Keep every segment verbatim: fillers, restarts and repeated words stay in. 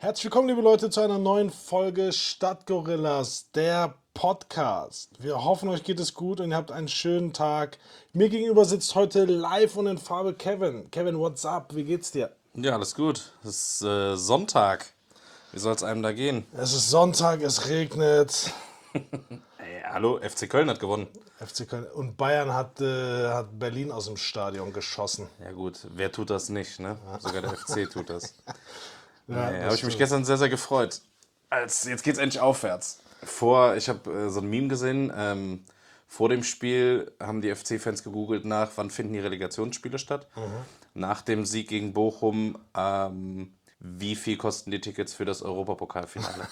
Herzlich willkommen, liebe Leute, zu einer neuen Folge Stadtgorillas, der Podcast. Wir hoffen, euch geht es gut und ihr habt einen schönen Tag. Mir gegenüber sitzt heute live und in Farbe Kevin. Kevin, what's up? Wie geht's dir? Ja, alles gut. Es ist äh, Sonntag. Wie soll es einem da gehen? Es ist Sonntag, es regnet. Ey, hallo, F C Köln hat gewonnen. F C Köln und Bayern hat, äh, hat Berlin aus dem Stadion geschossen. Ja gut, wer tut das nicht, ne? Sogar der F C tut das. Ja, Nee, das habe ich mich stimmt. gestern sehr, sehr gefreut. Als, jetzt geht's endlich aufwärts. Vor, ich habe äh, so ein Meme gesehen, ähm, vor dem Spiel haben die F C-Fans gegoogelt nach, wann finden die Relegationsspiele statt. Nach dem Sieg gegen Bochum, ähm, wie viel kosten die Tickets für das Europapokalfinale?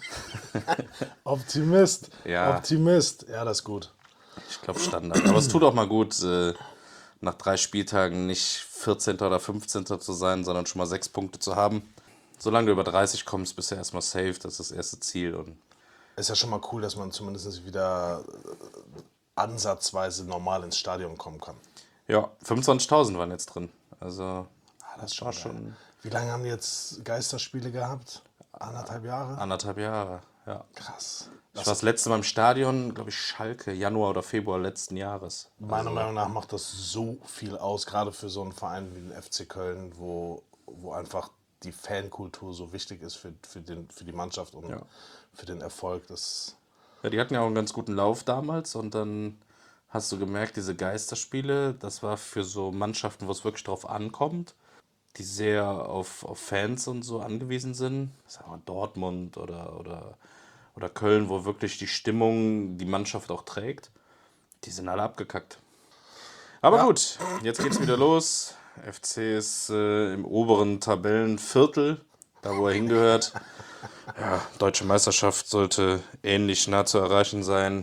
Optimist, Ja. Optimist. Ja, das ist gut. Ich glaube Standard. Aber es tut auch mal gut, äh, nach drei Spieltagen nicht vierzehnter oder fünfzehnter zu sein, sondern schon mal sechs Punkte zu haben. Solange du über dreißig kommst, bist du erstmal safe. Das ist das erste Ziel. Und Ist ja schon mal cool, dass man zumindest wieder äh, ansatzweise normal ins Stadion kommen kann. ja, fünfundzwanzigtausend waren jetzt drin. Also, Ah, das ist schon, war geil. schon Wie lange haben die jetzt Geisterspiele gehabt? Anderthalb Jahre? anderthalb Jahre. Ja. Krass. Ich war das letzte Mal im Stadion, glaube ich, Schalke, Januar oder Februar letzten Jahres. Meiner Meinung nach macht das so viel aus, gerade für so einen Verein wie den F C Köln, wo, wo einfach die Fankultur so wichtig ist für, für, den, für die Mannschaft und Ja. für den Erfolg. Das, Ja, die hatten ja auch einen ganz guten Lauf damals und dann hast du gemerkt, diese Geisterspiele, das war für so Mannschaften, wo es wirklich drauf ankommt, die sehr auf, auf Fans und so angewiesen sind. Sagen wir Dortmund oder, oder, oder Köln, wo wirklich die Stimmung die Mannschaft auch trägt. Die sind alle abgekackt. Aber Ja. gut, jetzt geht's wieder los. F C ist äh, im oberen Tabellenviertel, da wo er hingehört. Ja, deutsche Meisterschaft sollte ähnlich nah zu erreichen sein,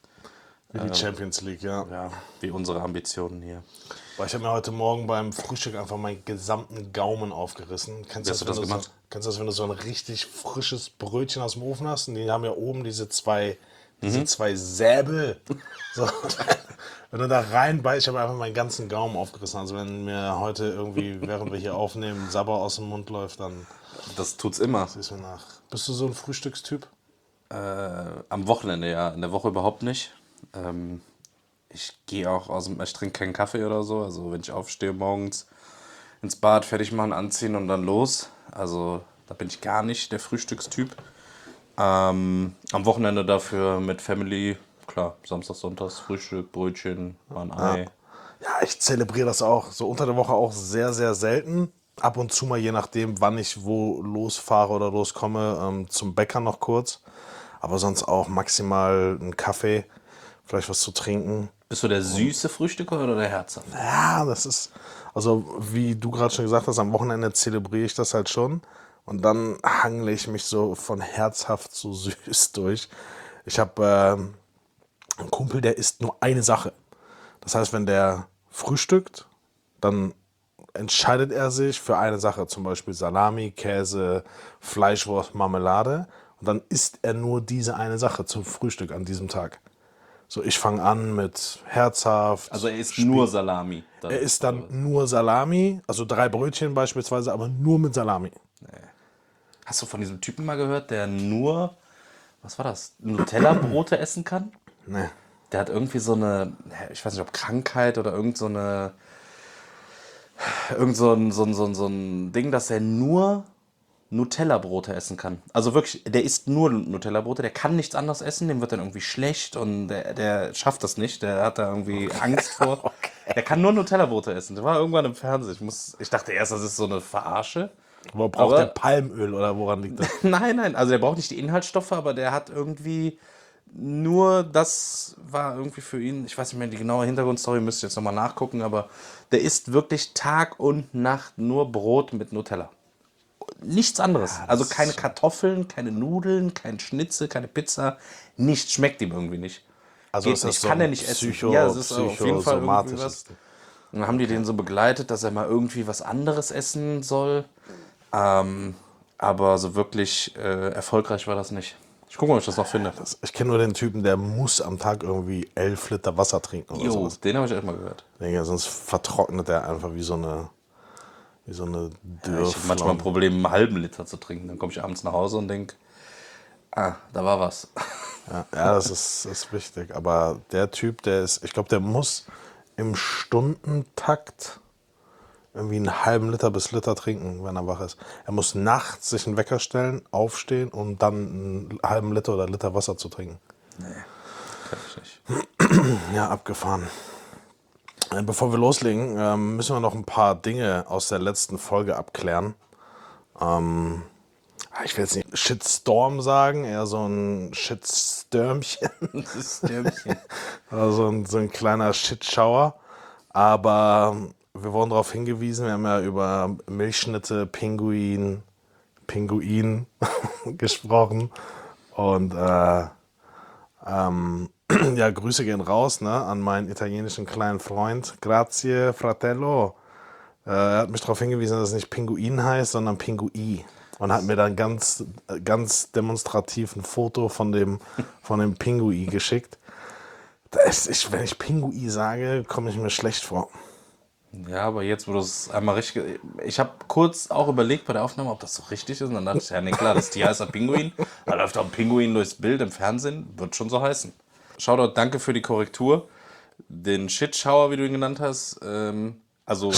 wie die Champions League, ja. ja, wie unsere Ambitionen hier. Weil ich habe mir heute Morgen beim Frühstück einfach meinen gesamten Gaumen aufgerissen. Kennst Wie hast du du das, wenn das du so, gemacht? kennst du das, wenn du so ein richtig frisches Brötchen aus dem Ofen hast? Und die haben ja oben diese zwei, Mhm. diese zwei Säbel. So, wenn du da reinbeißt, ich habe einfach meinen ganzen Gaumen aufgerissen. Also wenn mir heute irgendwie, während wir hier aufnehmen, Sabber aus dem Mund läuft, dann Das tut's immer. siehst du nach. Bist du so ein Frühstückstyp? Äh, am Wochenende, ja. In der Woche überhaupt nicht. Ähm, ich gehe auch aus dem, ich trinke keinen Kaffee oder so. Also wenn ich aufstehe morgens, ins Bad, fertig machen, anziehen und dann los. Also da bin ich gar nicht der Frühstückstyp. Ähm, am Wochenende dafür mit Family, klar, Samstag, Sonntags, Frühstück, Brötchen, mal ein Ei. Ja, ich zelebriere das auch. So unter der Woche auch sehr, sehr selten. Ab und zu mal, je nachdem, wann ich wo losfahre oder loskomme, ähm, zum Bäcker noch kurz. Aber sonst auch maximal einen Kaffee, vielleicht was zu trinken. Bist du der süße Frühstücker oder der herzhafte? Ja, das ist, also wie du gerade schon gesagt hast, am Wochenende zelebriere ich das halt schon. Und dann hangle ich mich so von herzhaft zu süß durch. Ich habe ähm, einen Kumpel, der isst nur eine Sache. Das heißt, wenn der frühstückt, dann entscheidet er sich für eine Sache, zum Beispiel Salami, Käse, Fleischwurst, Marmelade. Und dann isst er nur diese eine Sache zum Frühstück an diesem Tag. So, ich fange an mit herzhaft. Also er isst nur Salami. Dann. Er isst dann nur Salami, also drei Brötchen beispielsweise, aber nur mit Salami. Hast du von diesem Typen mal gehört, der nur, was war das, Nutella-Brote essen kann? Nee. Der hat irgendwie so eine, ich weiß nicht, ob Krankheit oder irgend so eine, irgend so ein, so ein, so ein, so ein Ding, dass er nur Nutella-Brote essen kann. Also wirklich, der isst nur Nutella-Brote, der kann nichts anderes essen, dem wird dann irgendwie schlecht und der, der schafft das nicht, der hat da irgendwie Angst vor. Okay. Der kann nur Nutella-Brote essen. Der war irgendwann im Fernsehen. Ich, muss, ich dachte erst, das ist so eine Verarsche. Aber braucht Aber- der Palmöl oder woran liegt das? Nein, nein, also der braucht nicht die Inhaltsstoffe, aber der hat irgendwie nur, das war irgendwie für ihn, ich weiß nicht mehr, die genaue Hintergrundstory müsste ich jetzt nochmal nachgucken, aber der isst wirklich Tag und Nacht nur Brot mit Nutella. Nichts anderes. also ist keine schon- Kartoffeln, keine Nudeln, kein Schnitzel, keine Pizza. Nichts schmeckt ihm irgendwie nicht. Also Geht ist das nicht, so kann er ein nicht essen. Psycho- Ja, es ist auf jeden Fall irgendwie psychosomatisches was. Ding. Und dann haben die den so begleitet, dass er mal irgendwie was anderes essen soll. Ähm, aber so wirklich äh, erfolgreich war das nicht. Ich gucke mal, ob ich das noch finde. Das, ich kenne nur den Typen, der muss am Tag irgendwie elf Liter Wasser trinken oder Jo, sowas. den habe ich echt mal gehört. Digga, sonst vertrocknet er einfach wie so eine, Wie so eine Ja, ich habe manchmal ein Dürrpflaume. Problem, einen halben Liter zu trinken. Dann komme ich abends nach Hause und denke, ah, da war was. Ja, ja, das ist, ist wichtig. Aber der Typ, der ist, ich glaube, der muss im Stundentakt irgendwie einen halben Liter bis Liter trinken, wenn er wach ist. Er muss nachts sich einen Wecker stellen, aufstehen und dann einen halben Liter oder Liter Wasser zu trinken. Kann ich nicht. Ja, abgefahren. Äh, Bevor wir loslegen, ähm, müssen wir noch ein paar Dinge aus der letzten Folge abklären. Ähm, ich will jetzt nicht Shitstorm sagen, eher so ein Shitstürmchen. Das ist Stürmchen. Also ein, so ein kleiner Shitschauer. Aber wir wurden darauf hingewiesen, wir haben ja über Milchschnitte, Pinguin, Pinguin gesprochen. Und äh, ähm, ja, Grüße gehen raus, ne, an meinen italienischen kleinen Freund. Grazie, fratello. Äh, er hat mich darauf hingewiesen, dass es nicht Pinguin heißt, sondern Pingui. Und hat mir dann ganz, ganz demonstrativ ein Foto von dem, von dem Pingui geschickt. Da ist, ich, wenn ich Pingui sage, komme ich mir schlecht vor. Ja, aber jetzt, wo du es einmal richtig. Ich habe kurz auch überlegt bei der Aufnahme, ob das so richtig ist. Und dann dachte ich, ja, nee, klar, das Tier heißt ein Pinguin. Da läuft auch ein Pinguin durchs Bild im Fernsehen. Wird schon so heißen. Shoutout, danke für die Korrektur. Den Shitschauer, wie du ihn genannt hast, ähm, also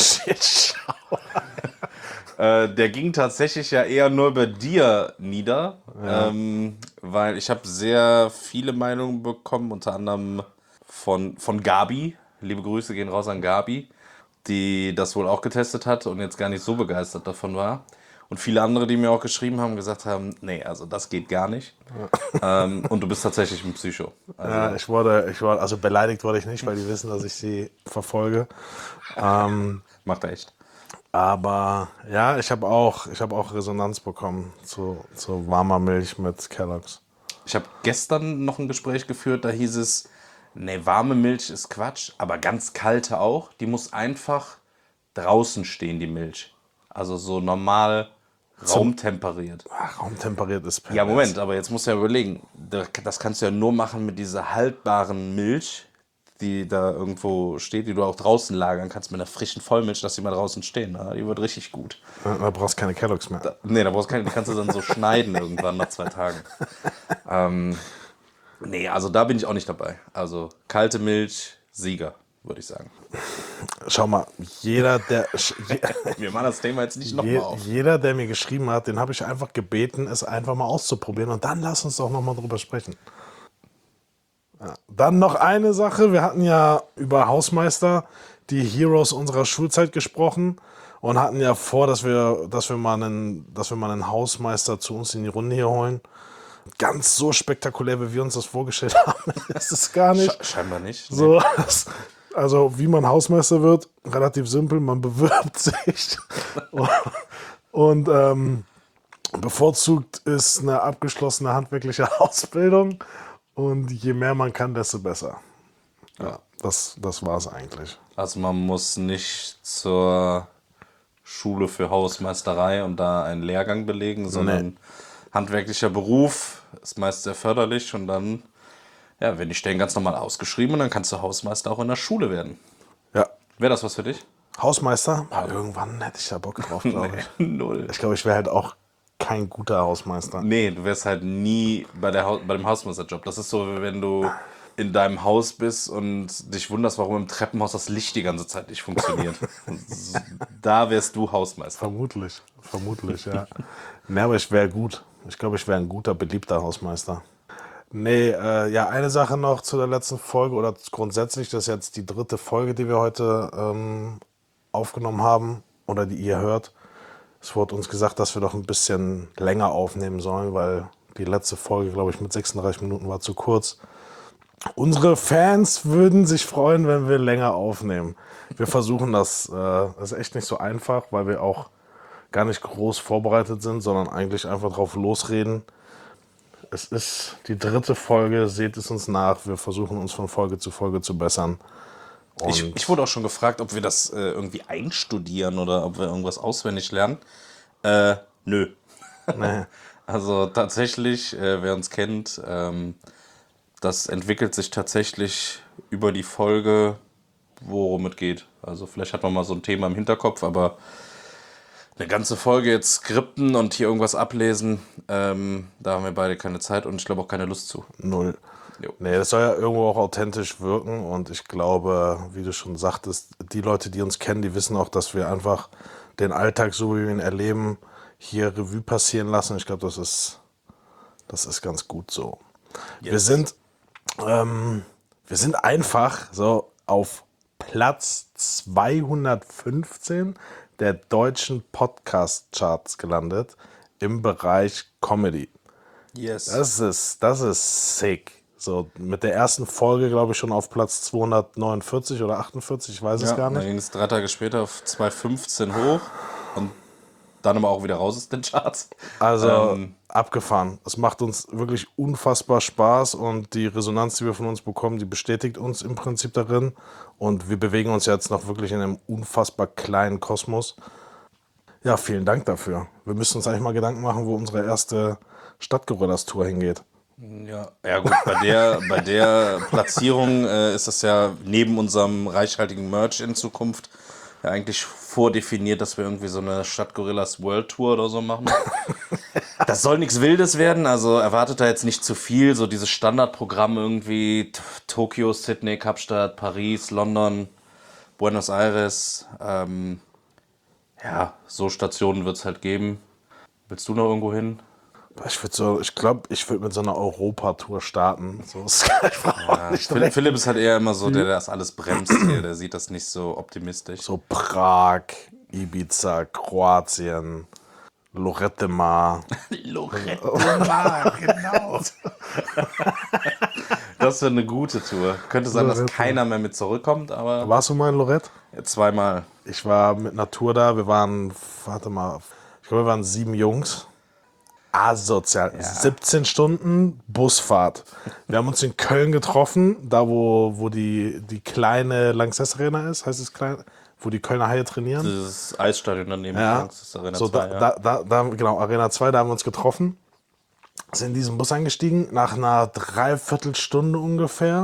äh, der ging tatsächlich ja eher nur bei dir nieder. Ähm, weil ich habe sehr viele Meinungen bekommen, unter anderem von, von Gabi. Liebe Grüße gehen raus an Gabi, die das wohl auch getestet hat und jetzt gar nicht so begeistert davon war. Und viele andere, die mir auch geschrieben haben, gesagt haben, nee, also das geht gar nicht. Ähm, und du bist tatsächlich ein Psycho. Also, Ja, ich wurde, ich wurde, also beleidigt wurde ich nicht, weil die wissen, dass ich sie verfolge. Ähm, macht er echt. aber ja, ich habe auch, ich habe auch Resonanz bekommen zu, zu warmer Milch mit Kellogg's. Ich habe gestern noch ein Gespräch geführt, da hieß es, nee, warme Milch ist Quatsch, aber ganz kalte auch. Die muss einfach draußen stehen, die Milch. Also so normal raumtemperiert. Ach, raumtemperiert ist pervers. Ja, Moment, aber jetzt musst du ja überlegen, das kannst du ja nur machen mit dieser haltbaren Milch, die da irgendwo steht, die du auch draußen lagern kannst, mit einer frischen Vollmilch, dass die mal draußen stehen. Ja, die wird richtig gut. Da da brauchst du keine Kellogg's mehr. Nee, da brauchst du keine, die kannst du dann so schneiden irgendwann nach zwei Tagen. Ähm, nee, also da bin ich auch nicht dabei. Also kalte Milch, Sieger, würde ich sagen. Schau mal, jeder, der, je, Wir machen das Thema jetzt nicht nochmal je, auf. jeder, der mir geschrieben hat, den habe ich einfach gebeten, es einfach mal auszuprobieren. Und dann lass uns doch nochmal drüber sprechen. Ja. Dann noch eine Sache. Wir hatten ja über Hausmeister, die Heroes unserer Schulzeit gesprochen und hatten ja vor, dass wir, dass wir mal einen, dass wir mal einen Hausmeister zu uns in die Runde hier holen. Ganz so spektakulär, wie wir uns das vorgestellt haben, ist es gar nicht. Sche- scheinbar nicht. Nee. So, das, also wie man Hausmeister wird, relativ simpel, man bewirbt sich und ähm, bevorzugt ist eine abgeschlossene handwerkliche Ausbildung und je mehr man kann, desto besser. Ja, das, das war es eigentlich. Also man muss nicht zur Schule für Hausmeisterei und da einen Lehrgang belegen, sondern handwerklicher Beruf ist meist sehr förderlich und dann, ja, werden die Stellen ganz normal ausgeschrieben und dann kannst du Hausmeister auch in der Schule werden. Ja, Wäre das was für dich? Hausmeister, ja, irgendwann hätte ich da Bock drauf, glaube ich. Null. Ich glaube, ich wäre halt auch kein guter Hausmeister. Nee, du wärst halt nie bei, der Haus bei dem Hausmeisterjob. Das ist so, wie wenn du in deinem Haus bist und dich wunderst, warum im Treppenhaus das Licht die ganze Zeit nicht funktioniert. Da wärst du Hausmeister. Vermutlich, vermutlich, ja. Nee, aber ich wäre gut. Ich glaube, ich wäre ein guter, beliebter Hausmeister. Nee, äh, ja, eine Sache noch zu der letzten Folge oder grundsätzlich, das ist jetzt die dritte Folge, die wir heute ähm, aufgenommen haben oder die ihr hört. Es wurde uns gesagt, dass wir doch ein bisschen länger aufnehmen sollen, weil die letzte Folge, glaube ich, mit sechsunddreißig Minuten war zu kurz. Unsere Fans würden sich freuen, wenn wir länger aufnehmen. Wir versuchen das. Äh, das ist echt nicht so einfach, weil wir auch gar nicht groß vorbereitet sind, sondern eigentlich einfach drauf losreden. Es ist die dritte Folge, seht es uns nach. Wir versuchen uns von Folge zu Folge zu bessern. Und Ich, ich wurde auch schon gefragt, ob wir das äh, irgendwie einstudieren oder ob wir irgendwas auswendig lernen. Äh, nö. nee, Also tatsächlich, äh, wer uns kennt, ähm, das entwickelt sich tatsächlich über die Folge, worum es geht. Also vielleicht hat man mal so ein Thema im Hinterkopf, aber Eine ganze Folge jetzt skripten und hier irgendwas ablesen, ähm, da haben wir beide keine Zeit und ich glaube auch keine Lust zu. Null. Jo. Nee, das soll ja irgendwo auch authentisch wirken und ich glaube, wie du schon sagtest, die Leute, die uns kennen, die wissen auch, dass wir einfach den Alltag, so wie wir ihn erleben, hier Revue passieren lassen. Ich glaube, das ist, das ist ganz gut so. Wir Yes. sind, ähm, wir sind einfach so auf Platz zweihundertfünfzehn der deutschen Podcast-Charts gelandet im Bereich Comedy. Yes. Das ist, das ist sick. So, mit der ersten Folge, glaube ich, schon auf Platz zweihundertneunundvierzig oder achtundvierzig, ich weiß es ja, gar dann nicht. ging es drei Tage später auf zweihundertfünfzehn hoch und dann aber auch wieder raus aus den Charts. Also Ähm, abgefahren. Es macht uns wirklich unfassbar Spaß und die Resonanz, die wir von uns bekommen, die bestätigt uns im Prinzip darin. Und wir bewegen uns jetzt noch wirklich in einem unfassbar kleinen Kosmos. Ja, vielen Dank dafür. Wir müssen uns eigentlich mal Gedanken machen, wo unsere erste Stadtgorillas-Tour hingeht. Ja, ja gut, bei der, bei der Platzierung äh, ist das ja neben unserem reichhaltigen Merch in Zukunft ja eigentlich vordefiniert, dass wir irgendwie so eine Stadtgorillas World Tour oder so machen. Das soll nichts Wildes werden, also erwartet da jetzt nicht zu viel. So dieses Standardprogramm irgendwie T- Tokio, Sydney, Kapstadt, Paris, London, Buenos Aires. Ähm, ja, so Stationen wird es halt geben. Willst du noch irgendwo hin? Ich würde so, ich glaube, ich würde mit so einer Europatour starten. So ist einfach auch nicht Philipp, direkt. Philipp ist halt eher immer so, der das alles bremst hier. Der sieht das nicht so optimistisch. So Prag, Ibiza, Kroatien, Lorette Mar. Lorette Mar, genau. Das wäre eine gute Tour. Könnte sein, dass Lorette. keiner mehr mit zurückkommt, aber Warst du mal in Lorette? zweimal. Ich war mit einer Tour da. Wir waren, warte mal, ich glaube, wir waren sieben Jungs. Asozial. siebzehn Stunden Busfahrt. Wir haben uns in Köln getroffen, da wo, wo die, die kleine Lanxess Arena ist, heißt es klein, wo die Kölner Haie trainieren. Das Eisstadion daneben. Ja, Das ist Arena so zwei, da, ja. da, da, da, genau, Arena zwei, da haben wir uns getroffen, sind in diesen Bus eingestiegen, nach einer Dreiviertelstunde ungefähr,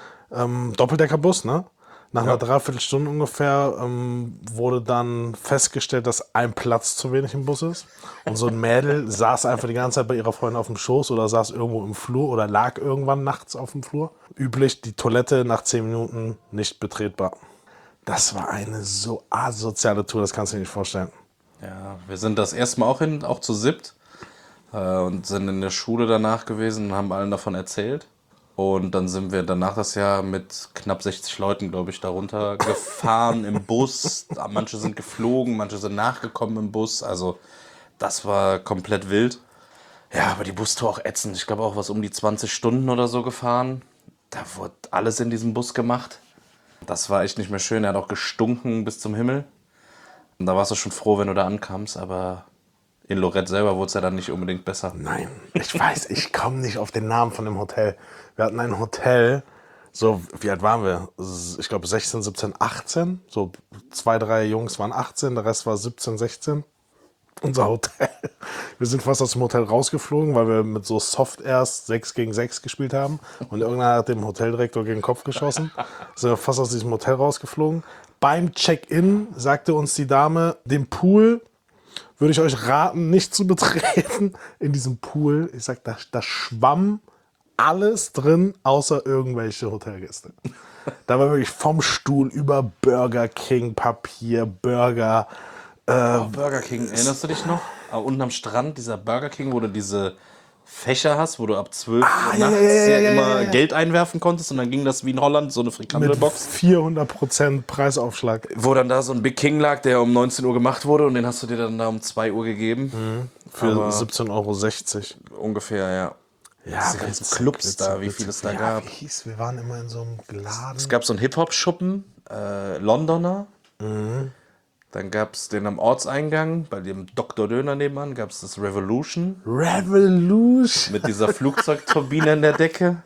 ähm, Doppeldeckerbus, ne? Nach einer Dreiviertelstunde ungefähr ähm, wurde dann festgestellt, dass ein Platz zu wenig im Bus ist. Und so ein Mädel saß einfach die ganze Zeit bei ihrer Freundin auf dem Schoß oder saß irgendwo im Flur oder lag irgendwann nachts auf dem Flur. Üblich, die Toilette nach zehn Minuten nicht betretbar. Das war eine so asoziale Tour, das kannst du dir nicht vorstellen. Ja, wir sind das erste Mal auch hin, auch zu siebt. Äh, und sind in der Schule danach gewesen und haben allen davon erzählt. Und dann sind wir danach das Jahr mit knapp sechzig Leuten, glaube ich, darunter gefahren im Bus. Manche sind geflogen, manche sind nachgekommen im Bus. Also das war komplett wild. Ja, aber die Bustour auch ätzend. Ich glaube auch was um die zwanzig Stunden oder so gefahren. Da wurde alles in diesem Bus gemacht. Das war echt nicht mehr schön. Er hat auch gestunken bis zum Himmel. Und da warst du schon froh, wenn du da ankamst. Aber in Lorette selber wurde es ja dann nicht unbedingt besser. Nein, ich weiß, ich komme nicht auf den Namen von dem Hotel. Wir hatten ein Hotel, so, wie alt waren wir? Ich glaube sechzehn, siebzehn, achtzehn. So zwei, drei Jungs waren achtzehn, der Rest war siebzehn, sechzehn. Unser Hotel. Wir sind fast aus dem Hotel rausgeflogen, weil wir mit so Soft-Airs sechs gegen sechs gespielt haben. Und irgendeiner hat dem Hoteldirektor gegen den Kopf geschossen. Sind wir fast aus diesem Hotel rausgeflogen. Beim Check-in sagte uns die Dame, den Pool würde ich euch raten, nicht zu betreten. In diesem Pool, ich sag, da, da schwamm alles drin, außer irgendwelche Hotelgäste. Da war wirklich vom Stuhl über Burger King, Papier, Burger. Oh, Burger King, erinnerst du dich noch? Ah, unten am Strand, dieser Burger King, wo du diese Fächer hast, wo du ab zwölf Uhr ja, nachts ja, ja, ja, ja, immer ja, ja. Geld einwerfen konntest und dann ging das wie in Holland, so eine Mit Frikandelbox. vierhundert Prozent Preisaufschlag. Wo dann da so ein Big King lag, der um neunzehn Uhr gemacht wurde und den hast du dir dann da um zwei Uhr gegeben. Für Aber siebzehn Euro sechzig. ungefähr, ja. Ja, Diese ganzen Clubs da, wie viel es da ja, gab. Wie hieß, wir waren immer in so einem Laden. Es gab so einen Hip-Hop-Schuppen, äh, Londoner. Dann gab es den am Ortseingang, bei dem Doktor Döner nebenan, gab es das Revolution Revolution. mit dieser Flugzeugturbine in der Decke.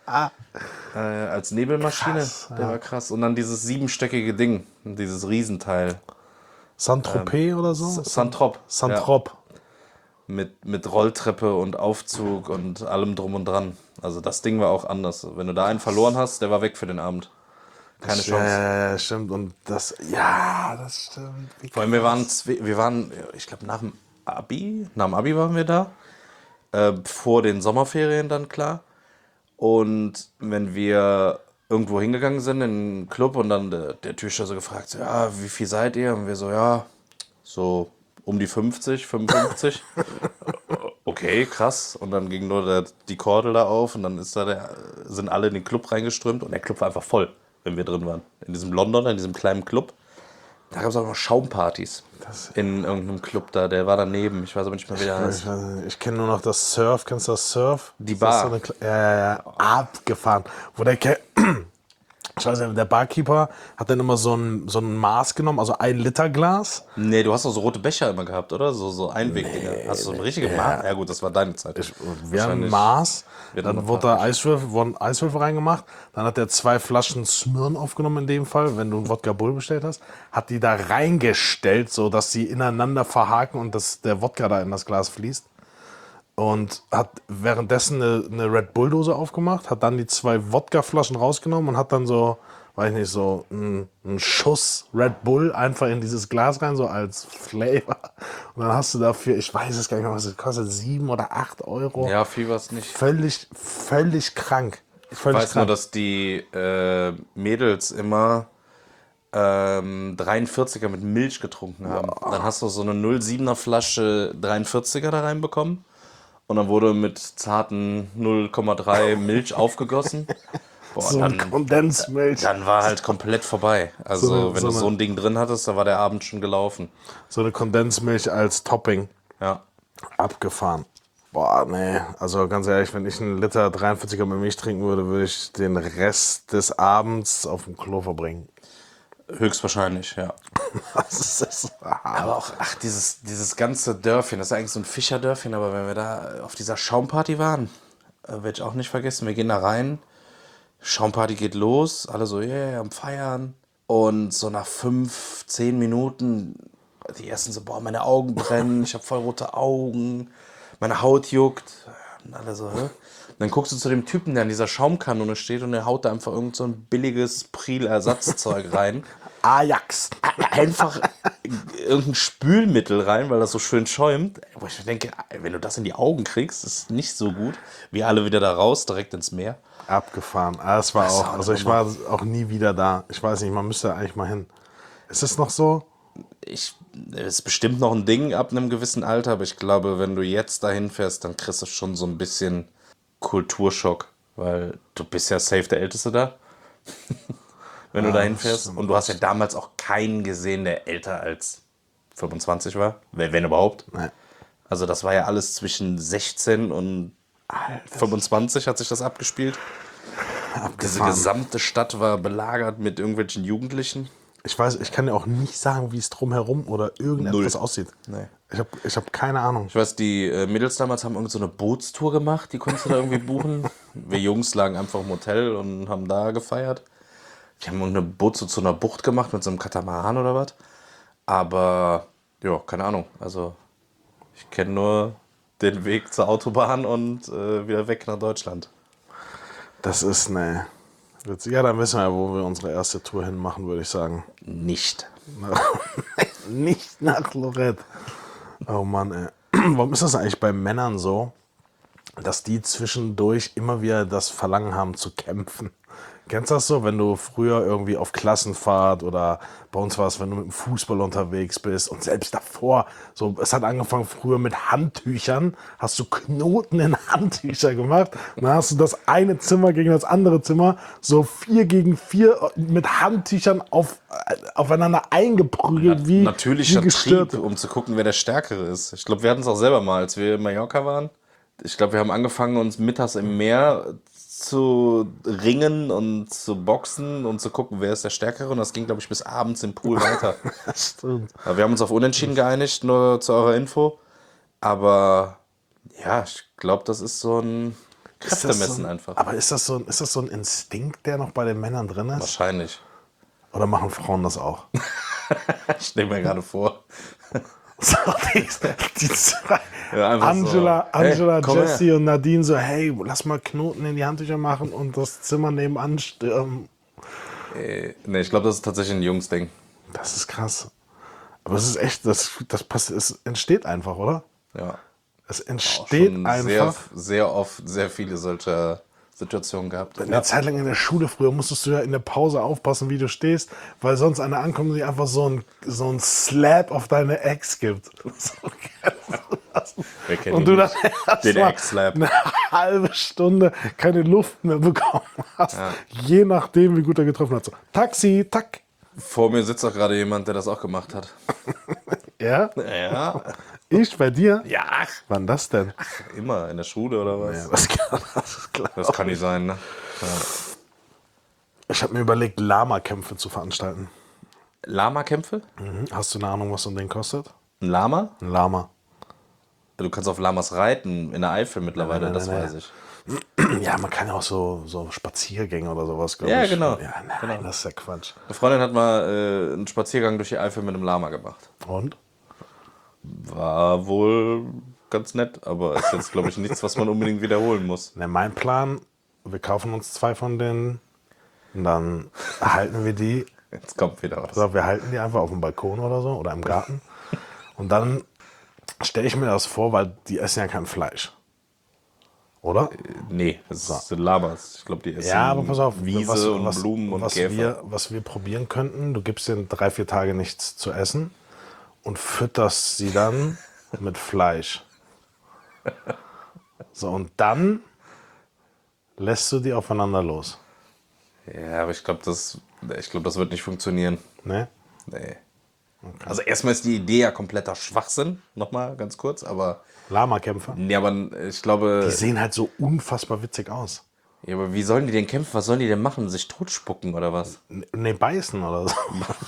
Äh, als Nebelmaschine. Krass, Der war krass. Und dann dieses siebenstöckige Ding, dieses Riesenteil. Saint-Tropez oder so? Santrop. Saint-Trop. Ja, mit, mit Rolltreppe und Aufzug und allem drum und dran. Also das Ding war auch anders. Wenn du da einen verloren hast, der war weg für den Abend. Keine Das, Chance. ja, ja, ja, stimmt. Und das, ja, das stimmt. Wie Vor allem, wir waren, zwe- wir waren, ich glaube, nach dem Abi, nach dem Abi waren wir da. Äh, vor den Sommerferien dann, klar. Und wenn wir irgendwo hingegangen sind in einen Club und dann der, der Türsteher so gefragt, so, ja, wie viel seid ihr? Und wir so, ja, so um die fünfzig, fünfundfünfzig. Okay, krass. Und dann ging nur der, die Kordel da auf und dann ist da der, sind alle in den Club reingeströmt und der Club war einfach voll, wenn wir drin waren. In diesem Londoner, in diesem kleinen Club. Da gab es auch noch Schaumpartys. Das- In irgendeinem Club da, der war daneben. Ich weiß aber nicht mehr, wie der heißt. Ich, weiß nicht, ich kenne nur noch das Surf. Kennst du das Surf? Die Ist das Bar. So eine, Kle- ja, ja, ja. Abgefahren. Wo der, Ke ich weiß nicht, der Barkeeper hat dann immer so ein, so ein Maß genommen, also ein Liter Glas. Nee, du hast doch so rote Becher immer gehabt, oder? So, so Einwegdinger. Hast du so eine richtige Maß? Ja gut, das war deine Zeit. Wir hatten ein Wahrscheinlich- Maß, Wir hatten dann noch wurde da Eiswürfel, wurden Eiswürfel reingemacht, dann hat er zwei Flaschen Smirn aufgenommen in dem Fall, wenn du einen Wodka Bull bestellt hast, hat die da reingestellt, so dass sie ineinander verhaken und dass der Wodka da in das Glas fließt. Und hat währenddessen eine, eine Red Bull Dose aufgemacht, hat dann die zwei Wodkaflaschen rausgenommen und hat dann so, weiß ich nicht, so einen, einen Schuss Red Bull einfach in dieses Glas rein, so als Flavor. Und dann hast du dafür, ich weiß es gar nicht mehr, was es kostet, sieben oder acht Euro. Ja, viel war es nicht. Völlig, völlig krank. Ich Völlig weiß nur, krank. dass die äh, Mädels immer ähm, dreiundvierziger mit Milch getrunken haben. Dann hast du so eine null Komma siebener Flasche dreiundvierziger da reinbekommen. Und dann wurde mit zarten null Komma drei Milch aufgegossen. Boah, so ein dann, Kondensmilch. dann war halt komplett vorbei. Also, So eine- wenn so du so eine- ein Ding drin hattest, dann war der Abend schon gelaufen. So eine Kondensmilch als Topping. Ja. Abgefahren. Boah, nee. Also ganz ehrlich, wenn ich einen Liter dreiundvierziger mit Milch trinken würde, würde ich den Rest des Abends auf dem Klo verbringen. Höchstwahrscheinlich, ja. Das ist das. Aber auch, ach, dieses, dieses ganze Dörfchen, das ist eigentlich so ein Fischerdörfchen, aber wenn wir da auf dieser Schaumparty waren, äh, werde ich auch nicht vergessen, wir gehen da rein, Schaumparty geht los, alle so, yeah, am Feiern. Und so nach fünf, zehn Minuten, die ersten so, boah, meine Augen brennen, ich habe voll rote Augen, meine Haut juckt. Und alle so, hä? Und dann guckst du zu dem Typen, der an dieser Schaumkanone steht und der haut da einfach irgend so ein billiges Priel-Ersatzzeug rein. Ajax. Einfach irgendein Spülmittel rein, weil das so schön schäumt. Wo ich mir denke, wenn du das in die Augen kriegst, ist nicht so gut. Wir alle wieder da raus, direkt ins Meer. Abgefahren. Ah, das war Das ist auch. auch eine Also ich war auch nie wieder da. Ich weiß nicht, man müsste eigentlich mal hin. Ist es noch so? Ich, es ist bestimmt noch ein Ding ab einem gewissen Alter, aber ich glaube, wenn du jetzt dahin fährst, dann kriegst du schon so ein bisschen Kulturschock, weil du bist ja safe der Älteste da. Wenn du dahin fährst. Und du hast ja damals auch keinen gesehen, der älter als fünfundzwanzig war, wenn wenn überhaupt. Nee. Also das war ja alles zwischen sechzehn und fünfundzwanzig hat sich das abgespielt. Diese Abgefahren. gesamte Stadt war belagert mit irgendwelchen Jugendlichen. Ich weiß, ich kann dir auch nicht sagen, wie es drumherum oder irgendetwas Null. aussieht. Nee. Ich habe ich hab keine Ahnung. Ich weiß, die äh, Mädels damals haben irgend so eine Bootstour gemacht, die konntest du da irgendwie buchen. Wir Jungs lagen einfach im Hotel und haben da gefeiert. Die haben irgendeine Bootstour zu einer Bucht gemacht mit so einem Katamaran oder was. Aber, ja, keine Ahnung. Also, ich kenne nur den Weg zur Autobahn und äh, wieder weg nach Deutschland. Das ist ne. Ja, dann wissen wir ja, wo wir unsere erste Tour hin machen, würde ich sagen. Nicht. Nicht nach Lorette. Oh Mann, ey. Warum ist das eigentlich bei Männern so, dass die zwischendurch immer wieder das Verlangen haben zu kämpfen? Kennst du das so, wenn du früher irgendwie auf Klassenfahrt oder bei uns war es, wenn du mit dem Fußball unterwegs bist und selbst davor, so, es hat angefangen früher mit Handtüchern, hast du Knoten in Handtücher gemacht und dann hast du das eine Zimmer gegen das andere Zimmer so vier gegen vier mit Handtüchern auf, aufeinander eingeprügelt, wie, Natürlicher wie gestört. Trieb, um zu gucken, wer der Stärkere ist. Ich glaube, wir hatten es auch selber mal, als wir in Mallorca waren. Ich glaube, wir haben angefangen, uns mittags im Meer zu ringen und zu boxen und zu gucken, wer ist der Stärkere. Und das ging, glaube ich, bis abends im Pool weiter. Das stimmt. Aber wir haben uns auf Unentschieden geeinigt, nur zu eurer Info. Aber ja, ich glaube, das ist so ein Ist das Kräftemessen so ein, einfach. Aber ist das, so ein, ist das so ein Instinkt, der noch bei den Männern drin ist? Wahrscheinlich. Oder machen Frauen das auch? Ich stelle mir gerade vor. So, die, die zwei, Ja, einfach Angela, so, hey, Angela komm Jessie und Nadine so, hey, lass mal Knoten in die Handtücher machen und das Zimmer nebenan stürmen. Äh, ne, ich glaube, das ist tatsächlich ein Jungsding. Das ist krass. Aber es ist echt, das, das passiert, es entsteht einfach, oder? Ja. Es Auch entsteht schon sehr, einfach. sehr oft sehr viele solcher Situationen gehabt. Eine Zeit lang in der Schule früher musstest du ja in der Pause aufpassen, wie du stehst, weil sonst einer ankommt und dir einfach so ein, so ein Slap auf deine Ex gibt. Wer kennt Und ihn du dann nicht? erst Den mal Ex-Slap. eine halbe Stunde keine Luft mehr bekommen hast. Je nachdem, wie gut er getroffen hat. So, Taxi, tack. Vor mir sitzt auch gerade jemand, der das auch gemacht hat. Ja? Ja. Ich bei dir? Ja, ach, Wann das denn? immer in der Schule oder was? Ja, das kann, das ist klar. Das kann nicht sein, ne? Ich habe mir überlegt, Lama-Kämpfe zu veranstalten. Lama-Kämpfe? Mhm. Hast du eine Ahnung, was so ein Ding kostet? Ein Lama? Ein Lama. Du kannst auf Lamas reiten in der Eifel mittlerweile, Nein, nein, das nein, weiß nein. ich. Ja, man kann ja auch so, so Spaziergänge oder sowas, glaube Ja, ich. genau. Ja, nein, Genau. das ist ja Quatsch. Eine Freundin hat mal äh, einen Spaziergang durch die Eifel mit einem Lama gemacht. Und? War wohl ganz nett, aber ist jetzt, glaube ich, nichts, was man unbedingt wiederholen muss. Ne, mein Plan, wir kaufen uns zwei von denen und dann halten wir die, Jetzt kommt wieder was. also wir halten die einfach auf dem Balkon oder so oder im Garten. Und dann stelle ich mir das vor, weil die essen ja kein Fleisch. Oder? Nee, das sind Lamas. Ich glaube, die essen Ja, aber pass auf, Wiese was, und was, Blumen und was Käfer. Wir, was wir probieren könnten, du gibst denen drei, vier Tage nichts zu essen und fütterst sie dann mit Fleisch. So, und dann lässt du die aufeinander los. Ja, aber ich glaube, das, ich glaub, das wird nicht funktionieren. Ne? Nee. Also erstmal ist die Idee ja kompletter Schwachsinn, nochmal ganz kurz, aber, Lama-Kämpfer. nee, aber ich glaube, Die sehen halt so unfassbar witzig aus. ja, aber wie sollen die denn kämpfen? Was sollen die denn machen? Sich totspucken oder was? Ne, beißen oder so.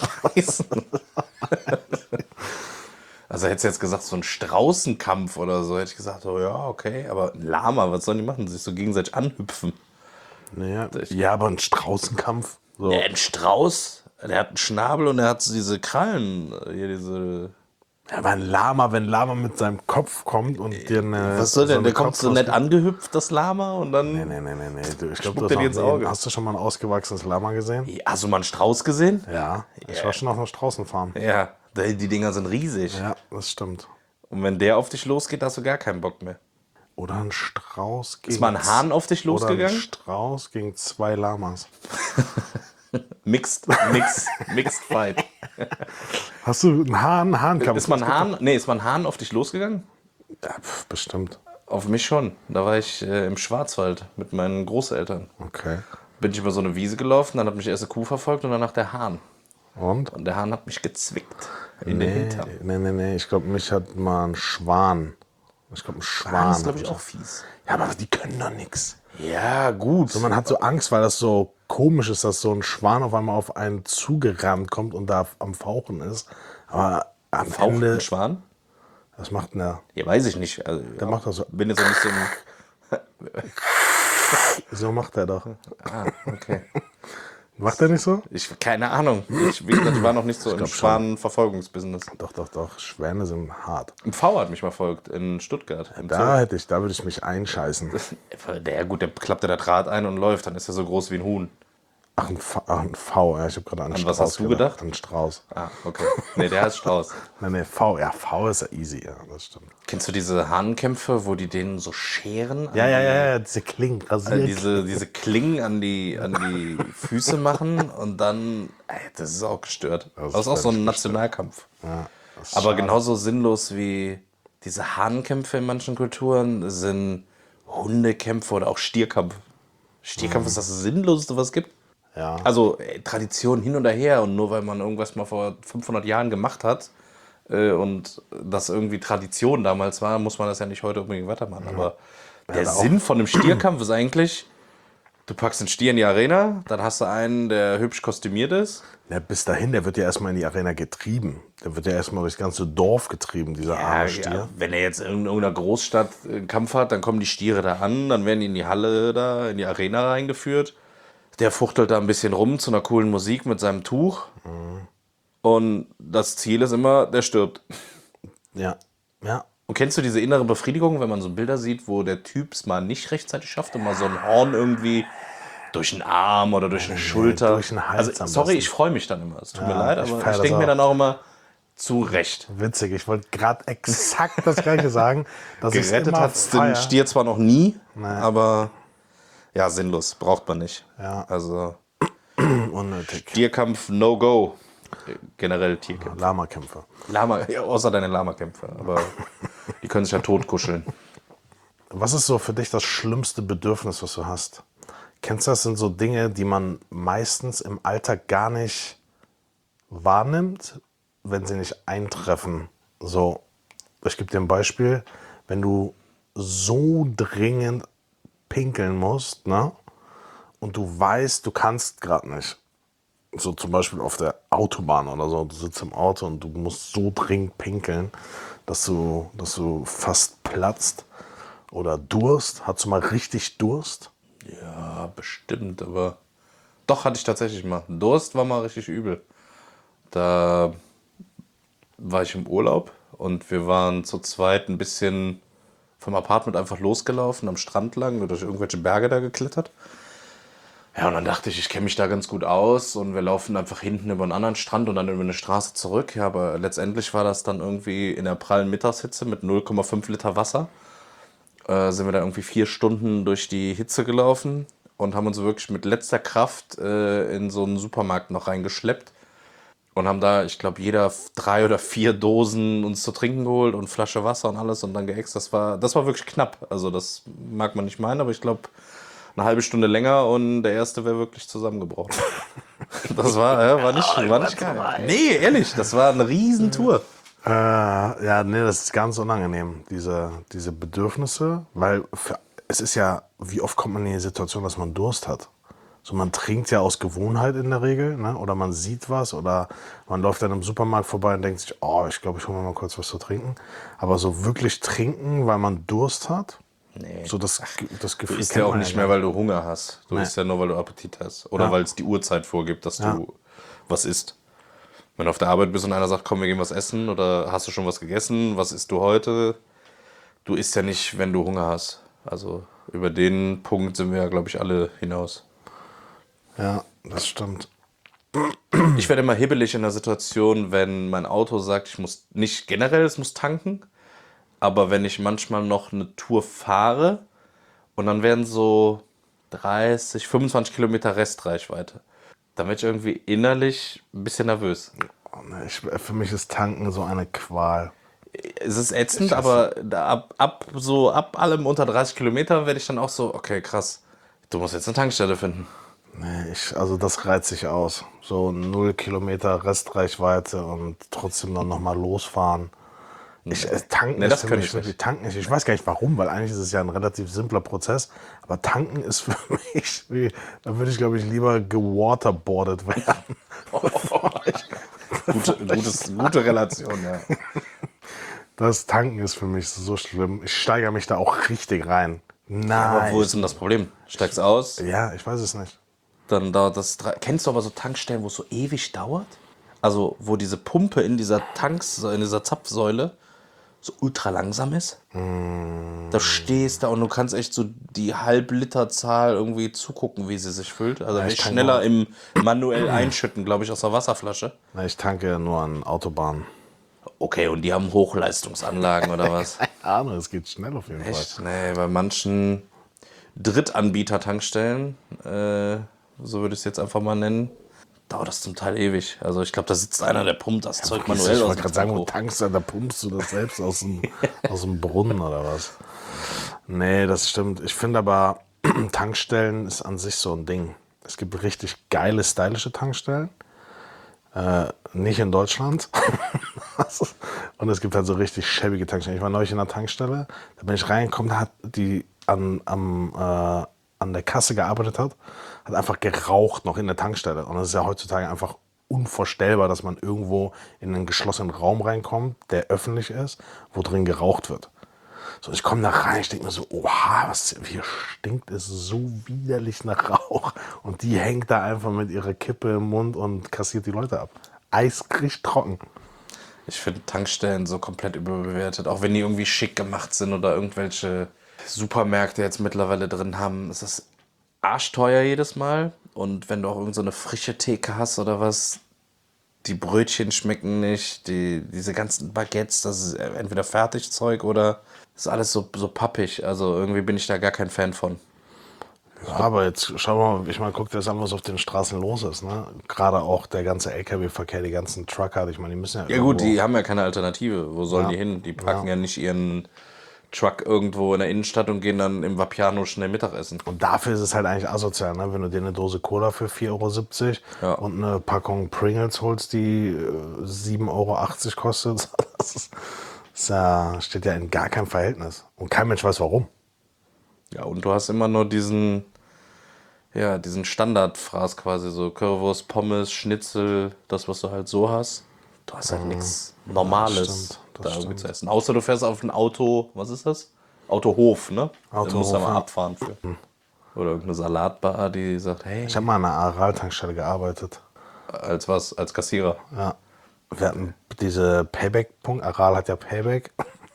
Also hättest du jetzt gesagt, so ein Straußenkampf oder so, hätte ich gesagt, oh ja, okay, aber ein Lama, was sollen die machen? Sich so gegenseitig anhüpfen. Naja, ja, aber ein Straußenkampf. So. Ja, ein Strauß, der hat einen Schnabel und der hat so diese Krallen, hier diese... Ja, aber ein Lama, wenn ein Lama mit seinem Kopf kommt und dir eine. Was soll denn? eine Der kommt so Kopfnuss nett gibt. angehüpft, das Lama, und dann... Nee, nee, nee, nee, nee. Du, ich glaube, Spuckt du er dir hast, ins noch Auge? nie- hast du schon mal ein ausgewachsenes Lama gesehen? Hast du mal einen Strauß gesehen? Ja. Ich war schon auf einer Straußenfarm. Ja, die die Dinger sind riesig. Ja, das stimmt. Und wenn der auf dich losgeht, hast du gar keinen Bock mehr. Oder ein Strauß gegen. Ist mal ein Hahn auf dich Oder ein losgegangen? Strauß gegen zwei Lamas. Mixed, mixed, mixed fight. Hast du einen Hahn, Hahnkampf? Ist mal ein Hahn, nee, ist mal ein Hahn auf dich losgegangen? Ja, pf, bestimmt. Auf mich schon. Da war ich äh, im Schwarzwald mit meinen Großeltern. Okay. Bin ich über so eine Wiese gelaufen, dann hat mich erst eine Kuh verfolgt und danach der Hahn. Und? Und der Hahn hat mich gezwickt in den Nee, Hintern. nee, nee, nee. Ich glaube, mich hat mal ein Schwan. Ich glaube, ein Schwan. Hahn ist, glaube ich, auch fies. Ja, aber die können doch nichts. Ja, gut. So, man hat so Angst, weil das so komisch ist, dass so ein Schwan auf einmal auf einen zugerannt kommt und da am Fauchen ist. Aber am Faucht Ende, ein Schwan? was macht denn der? Ja, weiß ich nicht. Also, Der macht das so. bin jetzt ein bisschen... So macht er doch. Ah, okay. Macht er nicht so? Ich, keine Ahnung. Ich, wie gesagt, ich war noch nicht so im glaub schon. Schwanenverfolgungsbusiness. Doch, doch, doch. Schwäne sind hart. Ein V hat mich mal verfolgt in Stuttgart. Im Da hätte ich, da würde ich mich einscheißen. Zoo. Der, gut, der klappt ja der Draht ein und läuft, dann ist er so groß wie ein Huhn. Ach, ein V. Ach, ein V. Ja, ich habe gerade an, An Strauß was hast du gedacht? An Strauß. Ah, okay. Nee, der heißt Strauß. Nein, nee, V. Ja, V ist ja easy. Ja, das stimmt. Kennst du diese Hahnkämpfe, wo die denen so scheren? Ja, ja, ja, ja. Diese Klingen. Äh, Rasier. diese, diese Klingen an die, an die Füße machen und dann, ey, das ist auch gestört. Das Das ist ist auch so ein völlig Nationalkampf. Ja, das ist Aber schade. genauso sinnlos wie diese Hahnkämpfe in manchen Kulturen sind Hundekämpfe oder auch Stierkampf. Stierkampf ist das Sinnloseste, was es gibt. Ja. Also ey, Tradition hin und her, und nur weil man irgendwas mal vor fünfhundert Jahren gemacht hat äh, und das irgendwie Tradition damals war, muss man das ja nicht heute unbedingt weitermachen. Aber der da auch- Sinn von einem Stierkampf ist eigentlich, du packst den Stier in die Arena, dann hast du einen, der hübsch kostümiert ist. Ja, bis dahin, der wird ja erstmal in die Arena getrieben. Der wird ja erstmal durchs ganze Dorf getrieben, dieser arme Stier. Ja, wenn er jetzt in irgendeiner Großstadt einen Kampf hat, dann kommen die Stiere da an, dann werden die in die Halle da, in die Arena reingeführt. Der fuchtelt da ein bisschen rum zu einer coolen Musik mit seinem Tuch. Und das Ziel ist immer, der stirbt. Ja. Ja. Und kennst du diese innere Befriedigung, wenn man so Bilder sieht, wo der Typ es mal nicht rechtzeitig schafft und mal so ein Horn irgendwie durch den Arm oder durch eine Schulter. durch den Hals also, am sorry, besten. ich freue mich dann immer. Es tut mir Ja, leid, ich aber feier ich das denke mir auch. dann auch immer, zu Recht. Witzig, ich wollte gerade exakt das Gleiche sagen. Dass Gerettet hat es den Stier zwar noch nie, aber ja, sinnlos. Braucht man nicht. Ja. Also Unnötig. Stierkampf, no go. Generell Tierkämpfe. Lama-Kämpfe. Lama, ja, außer deine Lama-Kämpfe. Aber die können sich ja totkuscheln. Was ist so für dich das schlimmste Bedürfnis, was du hast? Kennst du das? Sind so Dinge, die man meistens im Alltag gar nicht wahrnimmt, wenn sie nicht eintreffen. So, ich gebe dir ein Beispiel. Wenn du so dringend pinkeln musst, ne? Und du weißt, du kannst gerade nicht. So zum Beispiel auf der Autobahn oder so. Du sitzt im Auto und du musst so dringend pinkeln, dass du, dass du fast platzt. Oder Durst. Hast du mal richtig Durst? Ja, bestimmt, aber doch, hatte ich tatsächlich mal. Durst war mal richtig übel. Da war ich im Urlaub und wir waren zu zweit ein bisschen vom Apartment einfach losgelaufen, am Strand lang oder durch irgendwelche Berge da geklettert. Ja, und dann dachte ich, ich kenne mich da ganz gut aus und wir laufen einfach hinten über einen anderen Strand und dann über eine Straße zurück. Ja, aber letztendlich war das dann irgendwie in der prallen Mittagshitze mit null Komma fünf Liter Wasser. Äh, sind wir da irgendwie vier Stunden durch die Hitze gelaufen und haben uns wirklich mit letzter Kraft äh, in so einen Supermarkt noch reingeschleppt. Und haben da, ich glaube, jeder drei oder vier Dosen uns zu trinken geholt und Flasche Wasser und alles und dann geäxt. Das war, das war wirklich knapp. Also das mag man nicht meinen, aber ich glaube, eine halbe Stunde länger und der erste wäre wirklich zusammengebrochen. Das war, ja, war nicht, war nicht geil. Nee, ehrlich, das war eine Riesentour. Äh, ja, nee, das ist ganz unangenehm, diese, diese Bedürfnisse. Weil für, es ist ja, wie oft kommt man in die Situation, dass man Durst hat? So, man trinkt ja aus Gewohnheit in der Regel, ne? Oder man sieht was oder man läuft dann im Supermarkt vorbei und denkt sich, oh, ich glaube, ich hole mir mal kurz was zu trinken. Aber so wirklich trinken, weil man Durst hat, Nee. so das, das Gefühl Du isst kennt ja auch man nicht gar mehr, weil du Hunger hast. Du Nee. isst ja nur, weil du Appetit hast. Oder Ja. weil es die Uhrzeit vorgibt, dass Ja. du was isst. Wenn du auf der Arbeit bist und einer sagt, komm, wir gehen was essen oder hast du schon was gegessen, was isst du heute? Du isst ja nicht, wenn du Hunger hast. Also über den Punkt sind wir ja, glaube ich, alle hinaus. Ja, das stimmt. Ich werde immer hibbelig in der Situation, wenn mein Auto sagt, ich muss nicht generell, es muss tanken, aber wenn ich manchmal noch eine Tour fahre und dann werden so dreißig, fünfundzwanzig Kilometer Restreichweite, dann werde ich irgendwie innerlich ein bisschen nervös. Oh, nee, ich, für mich ist Tanken so eine Qual. Es ist ätzend, aber da ab, ab so ab allem unter dreißig Kilometer werde ich dann auch so, okay, krass, du musst jetzt eine Tankstelle finden. Nee, ich, also das reizt sich aus. So null Kilometer Restreichweite und trotzdem dann nochmal losfahren. Ich, äh, tanken Nee, ist das für könnte mich ich wirklich, nicht. tanken ist, ich weiß gar nicht warum, weil eigentlich ist es ja ein relativ simpler Prozess, aber tanken ist für mich, wie, da würde ich glaube ich lieber gewaterboardet werden. Gute, gutes, gute Relation, ja. Das Tanken ist für mich so schlimm. Ich steigere mich da auch richtig rein. Nein. Aber wo ist denn das Problem? Steigst aus, Ja, ich weiß es nicht. dann dauert das. drei- Kennst du aber so Tankstellen, wo es so ewig dauert? Also, wo diese Pumpe in dieser Tanks, in dieser Zapfsäule so ultra langsam ist? Da stehst du und du kannst echt so die Halbliterzahl irgendwie zugucken, wie sie sich füllt. Also ich nicht tank schneller mal. im manuell einschütten, glaube ich, aus der Wasserflasche. Na, ich tanke ja nur an Autobahnen. Okay, und die haben Hochleistungsanlagen oder was? Keine Ahnung, es geht schnell auf jeden Fall. Echt? Nee, bei manchen Drittanbieter-Tankstellen, äh, so würde ich es jetzt einfach mal nennen, dauert das zum Teil ewig. Also ich glaube, da sitzt einer, der pumpt das Zeug manuell Ich aus wollte dem gerade sagen, Tank wo hoch. tankst du, da pumpst du das selbst aus dem, aus dem Brunnen oder was? Nee, das stimmt. Ich finde aber, Tankstellen ist an sich so ein Ding. Es gibt richtig geile, stylische Tankstellen. Äh, nicht in Deutschland. Und es gibt halt so richtig schäbige Tankstellen. Ich war neulich in einer Tankstelle, da bin ich reingekommen, da hat die an, am, äh, an der Kasse gearbeitet hat, hat einfach geraucht noch in der Tankstelle. Und das ist ja heutzutage einfach unvorstellbar, dass man irgendwo in einen geschlossenen Raum reinkommt, der öffentlich ist, wo drin geraucht wird. So, ich komme da rein, ich denke mir so, oha, was, hier stinkt es so widerlich nach Rauch. Und die hängt da einfach mit ihrer Kippe im Mund und kassiert die Leute ab. Eiskrieg trocken. Ich finde Tankstellen so komplett überbewertet. Auch wenn die irgendwie schick gemacht sind oder irgendwelche Supermärkte jetzt mittlerweile drin haben, ist das arschteuer jedes Mal. Und wenn du auch irgend so eine frische Theke hast oder was, die Brötchen schmecken nicht, die, diese ganzen Baguettes, das ist entweder Fertigzeug oder ist alles so, so pappig. Also irgendwie bin ich da gar kein Fan von. Ja, aber jetzt schau mal, ich meine, guck dir das an, was auf den Straßen los ist, ne? Gerade auch der ganze L K W-Verkehr, die ganzen Trucker, ich meine, die müssen ja Ja gut, irgendwo. die haben ja keine Alternative. Wo sollen Ja. die hin? Die parken Ja. ja nicht ihren Truck irgendwo in der Innenstadt und gehen dann im Vapiano schnell Mittagessen. Und dafür ist es halt eigentlich asozial, ne? Wenn du dir eine Dose Cola für vier Euro siebzig Ja. und eine Packung Pringles holst, die äh, sieben Euro achtzig kostet, das ist, ist ja, steht ja in gar keinem Verhältnis. Und kein Mensch weiß warum. Ja, und du hast immer nur diesen, ja, diesen Standardfraß quasi, so Currywurst, Pommes, Schnitzel, das, was du halt so hast. Du hast halt nichts Normales stimmt, das da irgendwie stimmt. zu essen. Außer du fährst auf ein Auto, was ist das? Autohof, ne? Da musst du Autohof, aber ja. abfahren für. Oder irgendeine Salatbar, die sagt, hey, Ich habe mal an einer Aral-Tankstelle gearbeitet. als was? Als Kassierer. Ja. Wir hatten diese Payback-Punkt. Aral hat ja Payback.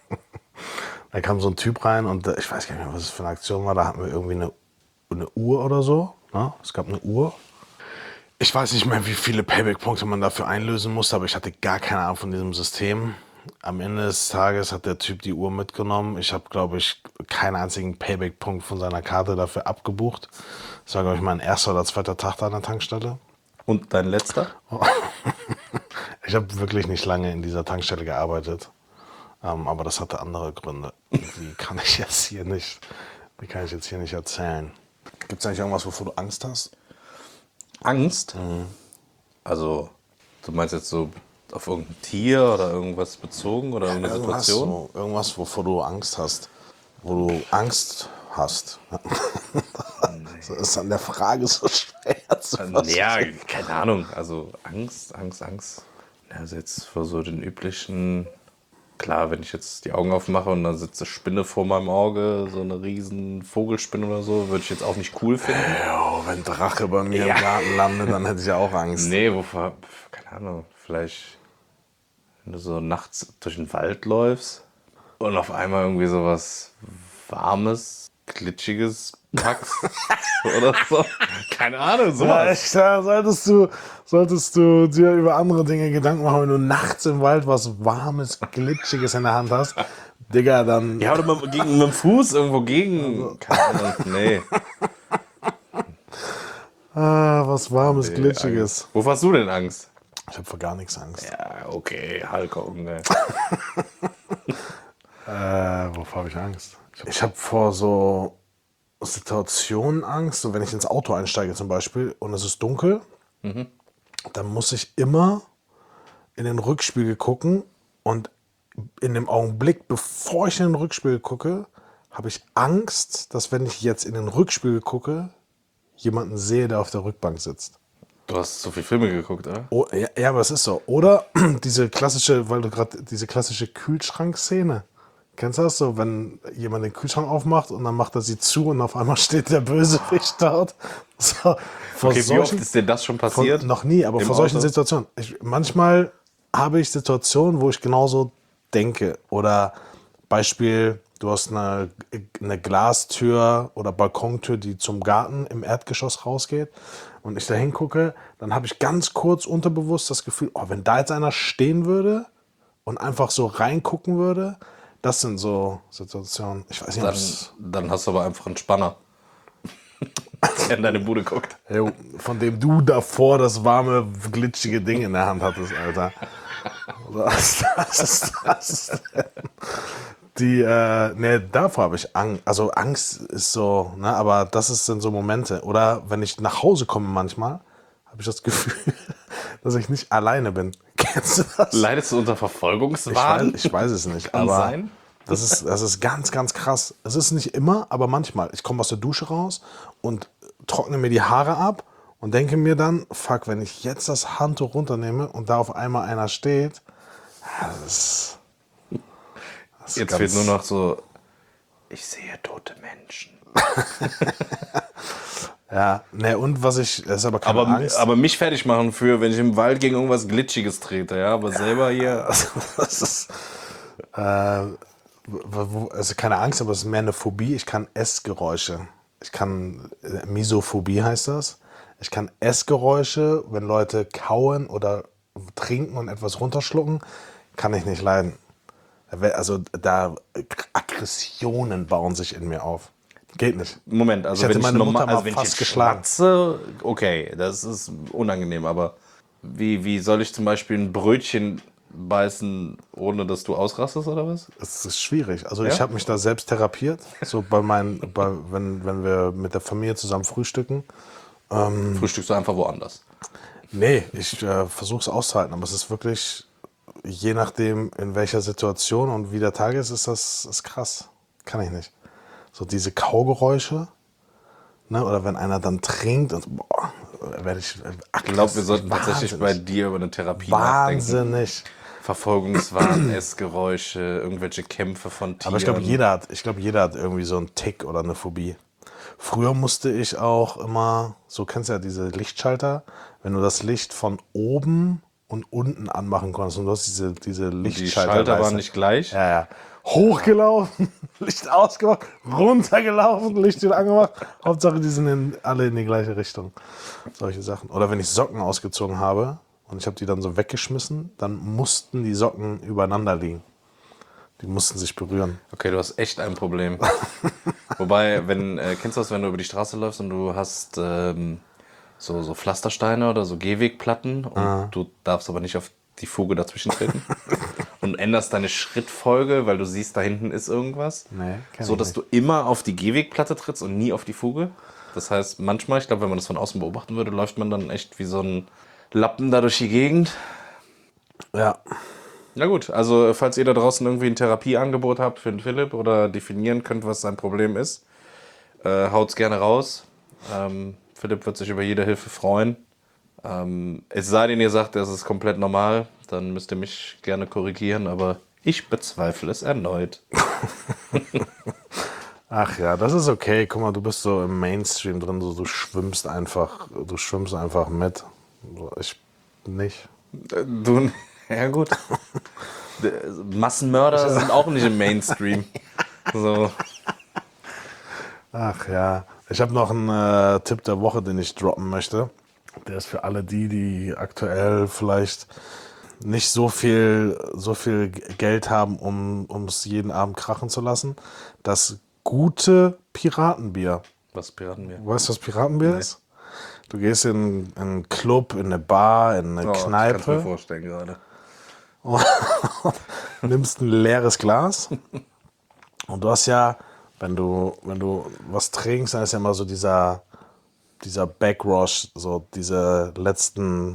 Da kam so ein Typ rein und äh, ich weiß gar nicht mehr, was es für eine Aktion war. Da hatten wir irgendwie eine, eine Uhr oder so. Ne? Es gab eine Uhr. Ich weiß nicht mehr, wie viele Payback-Punkte man dafür einlösen musste, aber ich hatte gar keine Ahnung von diesem System. Am Ende des Tages hat der Typ die Uhr mitgenommen. Ich habe, glaube ich, keinen einzigen Payback-Punkt von seiner Karte dafür abgebucht. Das war, glaube ich, mein erster oder zweiter Tag da an der Tankstelle. Und dein letzter? Ich habe wirklich nicht lange in dieser Tankstelle gearbeitet. Ähm, aber das hatte andere Gründe. Die kann ich jetzt hier nicht, die kann ich jetzt hier nicht erzählen. Gibt es eigentlich irgendwas, wovor du Angst hast? Angst? Also, du meinst jetzt so auf irgendein Tier oder irgendwas bezogen oder irgendeine Irgendwas, Situation? so, irgendwas, wovor du Angst hast. Wo du Angst hast. Das ist an der Frage so schwer zu fassen. Ja, keine Ahnung. Also Angst, Angst, Angst. Also jetzt vor so den üblichen, klar, wenn ich jetzt die Augen aufmache und dann sitzt eine Spinne vor meinem Auge, so eine riesen Vogelspinne oder so, würde ich jetzt auch nicht cool finden. Ja, wenn Drache bei mir Ja. im Garten landet, dann hätte ich ja auch Angst. Nee, wovor, keine Ahnung, vielleicht, wenn du so nachts durch den Wald läufst und auf einmal irgendwie so was Warmes, Glitschiges packst oder so. Keine Ahnung, Ja, sowas. echt, da solltest du, solltest du dir über andere Dinge Gedanken machen, wenn du nachts im Wald was Warmes, Glitschiges in der Hand hast. Digga, dann. Ja, oder mit, gegen, mit dem Fuß irgendwo gegen. Keine Ahnung, nee. Ah, was Warmes, Glitschiges. Wovor hast du denn Angst? Ich habe vor gar nichts Angst. Ja, okay, Hulk Hogan, ey. Äh, wovor habe ich Angst? Ich habe vor so Situationen Angst, so wenn ich ins Auto einsteige zum Beispiel und es ist dunkel, dann muss ich immer in den Rückspiegel gucken und in dem Augenblick, bevor ich in den Rückspiegel gucke, habe ich Angst, dass wenn ich jetzt in den Rückspiegel gucke, jemanden sehe, der auf der Rückbank sitzt. Du hast so viele Filme geguckt, oder? Oh, ja, ja, aber es ist so. Oder diese klassische, weil du gerade diese klassische Kühlschrankszene. Kennst du das so, wenn jemand den Kühlschrank aufmacht und dann macht er sie zu und auf einmal steht der Bösewicht dort? So, vor Okay, wie oft solchen- ist dir das schon Von, passiert? noch nie, aber Im vor solchen Auto? Situationen. Ich, manchmal habe ich Situationen, wo ich genauso denke. Oder Beispiel, du hast eine, eine Glastür oder Balkontür, die zum Garten im Erdgeschoss rausgeht. Und ich da hingucke, dann habe ich ganz kurz unterbewusst das Gefühl, oh, wenn da jetzt einer stehen würde und einfach so reingucken würde, das sind so Situationen. Ich weiß nicht, ob Dann, es dann hast du aber einfach einen Spanner, der in deine Bude guckt. Jo, von dem du davor das warme, glitschige Ding in der Hand hattest, Alter. Was das ist das denn? Die, äh, ne, davor habe ich Angst. Also Angst ist so, ne, aber das ist sind so Momente. Oder wenn ich nach Hause komme manchmal, habe ich das Gefühl, dass ich nicht alleine bin. Kennst du das? Leidest du unter Ich weiß, Verfolgungswahn? ich weiß es nicht, Kann aber sein. das ist, das ist ganz, ganz krass. Es ist nicht immer, aber manchmal. Ich komme aus der Dusche raus und trockne mir die Haare ab und denke mir dann, fuck, wenn ich jetzt das Handtuch runternehme und da auf einmal einer steht, ja, das ist, das ist Jetzt ganz- fehlt nur noch so, ich sehe tote Menschen. Ja, ne, und was ich, das ist aber keine Aber, Angst. aber mich fertig machen für, wenn ich im Wald gegen irgendwas Glitschiges trete, ja, aber selber hier. Das ist, äh, wo- wo- also keine Angst, aber es ist mehr eine Phobie. Ich kann Essgeräusche Ich kann, äh, Misophobie heißt das. Ich kann Essgeräusche, wenn Leute kauen oder trinken und etwas runterschlucken, kann ich nicht leiden. Also da Aggressionen bauen sich in mir auf. Geht nicht. Moment, also Ich hätte wenn ich meine normal, Mutter mal also wenn ich fast jetzt geschlagen. schmatze, okay, das ist unangenehm, aber wie, wie soll ich zum Beispiel ein Brötchen beißen, ohne dass du ausrastest oder was? Es ist schwierig. Also Ja? ich habe mich da selbst therapiert. So bei meinen, bei, wenn, wenn wir mit der Familie zusammen frühstücken. Frühstückst du einfach woanders. Nee, ich äh, versuche es auszuhalten, aber es ist wirklich, je nachdem, in welcher Situation und wie der Tag ist, ist das ist krass. Kann ich nicht. So diese Kaugeräusche, ne? Oder wenn einer dann trinkt und boah, werde ich Ich glaube, wir sollten tatsächlich bei dir über eine Therapie nachdenken. Wahnsinnig. Verfolgungswahn, Essgeräusche, irgendwelche Kämpfe von Tieren. Aber ich glaube, jeder hat, ich glaube, jeder hat irgendwie so einen Tick oder eine Phobie. Früher musste ich auch immer, so kennst du ja diese Lichtschalter, wenn du das Licht von oben und unten anmachen konntest und du hast diese, diese Die Lichtschalter. Schalter weißt waren du? nicht gleich. Ja, ja. Hochgelaufen, Licht ausgemacht, runtergelaufen, Licht wieder angemacht. Hauptsache, die sind in, alle in die gleiche Richtung. Solche Sachen. Oder wenn ich Socken ausgezogen habe und ich habe die dann so weggeschmissen, dann mussten die Socken übereinander liegen. Die mussten sich berühren. Okay, du hast echt ein Problem. Wobei, wenn, äh, kennst du das, wenn du über die Straße läufst und du hast ähm, so, so Pflastersteine oder so Gehwegplatten und Ah. du darfst aber nicht auf die Fuge dazwischen treten und änderst deine Schrittfolge, weil du siehst, da hinten ist irgendwas, Nee, kenn so ich dass nicht. du immer auf die Gehwegplatte trittst und nie auf die Fuge. Das heißt, manchmal, ich glaube, wenn man das von außen beobachten würde, läuft man dann echt wie so ein Lappen da durch die Gegend. Ja. Na gut, also falls ihr da draußen irgendwie ein Therapieangebot habt für den Philipp oder definieren könnt, was sein Problem ist, äh, haut's gerne raus. Ähm, Philipp wird sich über jede Hilfe freuen. Ähm, es sei denn, ihr sagt, das ist komplett normal, dann müsst ihr mich gerne korrigieren, aber ich bezweifle es erneut. Ach ja, das ist okay. Guck mal, du bist so im Mainstream drin, so, du schwimmst einfach, du schwimmst einfach mit. So, ich nicht. Äh, Du, ja gut. D- Massenmörder sind auch nicht im Mainstream. So. Ach ja, ich habe noch einen äh, Tipp der Woche, den ich droppen möchte. Der ist für alle die, die aktuell vielleicht nicht so viel, so viel Geld haben, um um es jeden Abend krachen zu lassen. Das gute Piratenbier. Was Piraten wir? Weißt du, was Piratenbier ist? Du gehst in, in einen Club, in eine Bar, in eine Oh, ich kann es mir Kneipe, vorstellen gerade. nimmst ein leeres Glas und du hast ja, wenn du, wenn du was trinkst, dann ist ja immer so dieser, dieser Backrush, so diese letzten,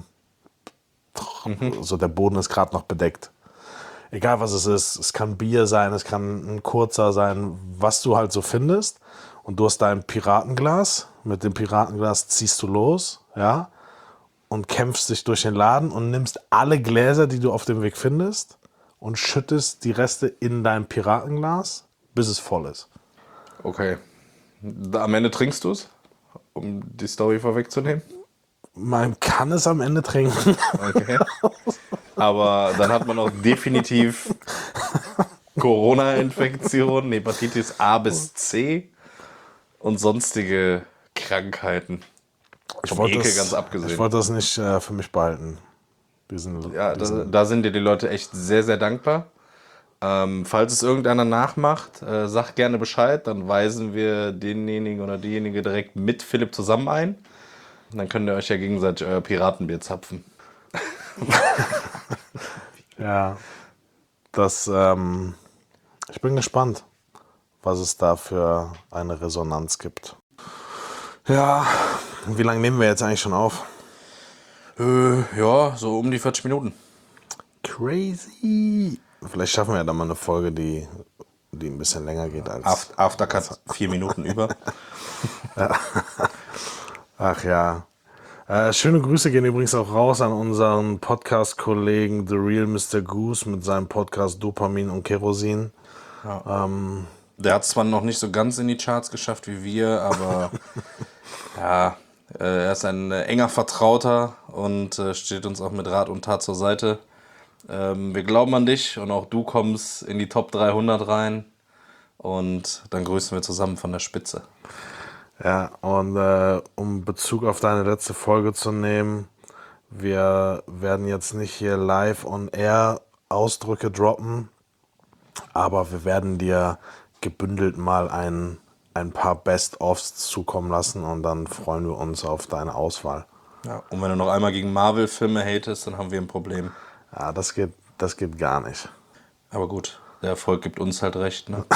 so der Boden ist gerade noch bedeckt. Egal was es ist, es kann Bier sein, es kann ein kurzer sein, was du halt so findest. Und du hast dein Piratenglas, mit dem Piratenglas ziehst du los, ja, und kämpfst dich durch den Laden und nimmst alle Gläser, die du auf dem Weg findest und schüttest die Reste in dein Piratenglas, bis es voll ist. Okay. Da- Am Ende trinkst du es, um die Story vorwegzunehmen? Man kann es am Ende trinken. Okay. Aber dann hat man auch definitiv Corona-Infektion, Hepatitis A bis C und sonstige Krankheiten. Vom wollte Ekel das, ganz ich abgesehen. wollte das nicht äh, für mich behalten. Diesen, Ja, diesen, da, da sind dir die Leute echt sehr, sehr dankbar. Ähm, falls es irgendeiner nachmacht, äh, sag gerne Bescheid, dann weisen wir denjenigen oder diejenige direkt mit Philipp zusammen ein. Und dann könnt ihr euch ja gegenseitig euer Piratenbier zapfen. ja, das, ähm, ich bin gespannt, was es da für eine Resonanz gibt. Ja, wie lange nehmen wir jetzt eigentlich schon auf? Äh, ja, so um die vierzig Minuten. Crazy. Vielleicht schaffen wir ja dann mal eine Folge, die, die ein bisschen länger geht als. After, Aftercut vier Minuten über. Ach ja. Äh, schöne Grüße gehen übrigens auch raus an unseren Podcast-Kollegen The Real Mister Goose mit seinem Podcast Dopamin und Kerosin. Der hat es zwar noch nicht so ganz in die Charts geschafft wie wir, aber ja, äh, er ist ein äh, enger Vertrauter und äh, steht uns auch mit Rat und Tat zur Seite. Ähm, wir glauben an dich und auch du kommst in die Top dreihundert rein und dann grüßen wir zusammen von der Spitze. Ja, und äh, um Bezug auf deine letzte Folge zu nehmen, wir werden jetzt nicht hier live on air Ausdrücke droppen, aber wir werden dir gebündelt mal ein, ein paar Best-ofs zukommen lassen und dann freuen wir uns auf deine Auswahl. Ja, und wenn du noch einmal gegen Marvel-Filme hatest, dann haben wir ein Problem. Ja, das geht, das geht gar nicht. Aber gut, der Erfolg gibt uns halt recht, ne?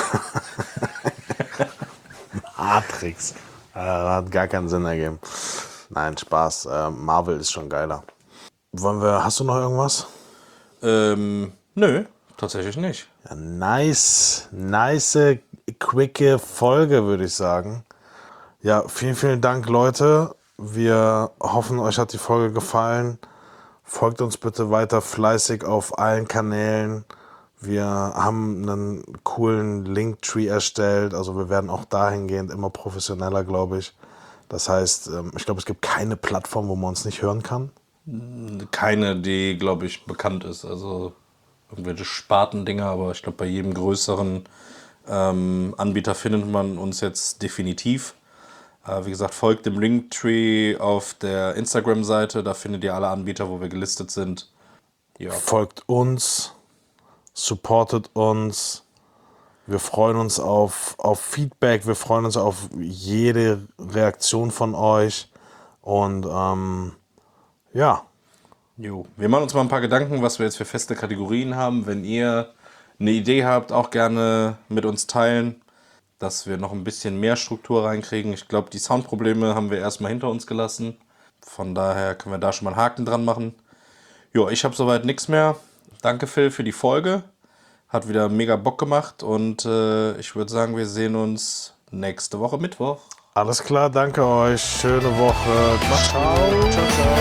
Matrix. Äh, hat gar keinen Sinn ergeben. Nein, Spaß. Äh, Marvel ist schon geiler. Wollen wir, hast du noch irgendwas? ähm, nö, tatsächlich nicht. Ja, nice, nice, quicke Folge, würde ich sagen. Ja, vielen, vielen Dank, Leute. Wir hoffen, euch hat die Folge gefallen. Folgt uns bitte weiter fleißig auf allen Kanälen. Wir haben einen coolen Linktree erstellt. Also wir werden auch dahingehend immer professioneller, glaube ich. Das heißt, ähm, ich glaube, es gibt keine Plattform, wo man uns nicht hören kann. Keine, die, glaube ich, bekannt ist. Also irgendwelche Spartendinger, aber ich glaube, bei jedem größeren ähm, Anbieter findet man uns jetzt definitiv. Äh, wie gesagt, folgt dem Linktree auf der Instagram-Seite. Da findet ihr alle Anbieter, wo wir gelistet sind. Ja, Folgt uns, supportet uns. Wir freuen uns auf, auf Feedback, wir freuen uns auf jede Reaktion von euch. Und ähm, ja, jo. Wir machen uns mal ein paar Gedanken, was wir jetzt für feste Kategorien haben. Wenn ihr eine Idee habt, auch gerne mit uns teilen, dass wir noch ein bisschen mehr Struktur reinkriegen. Ich glaube, die Soundprobleme haben wir erstmal hinter uns gelassen. Von daher können wir da schon mal einen Haken dran machen. Jo, ich habe soweit nichts mehr. Danke, Phil, für die Folge. Hat wieder mega Bock gemacht und äh, ich würde sagen, wir sehen uns nächste Woche Mittwoch. alles klar, danke euch. Schöne Woche. Ciao, ciao, ciao.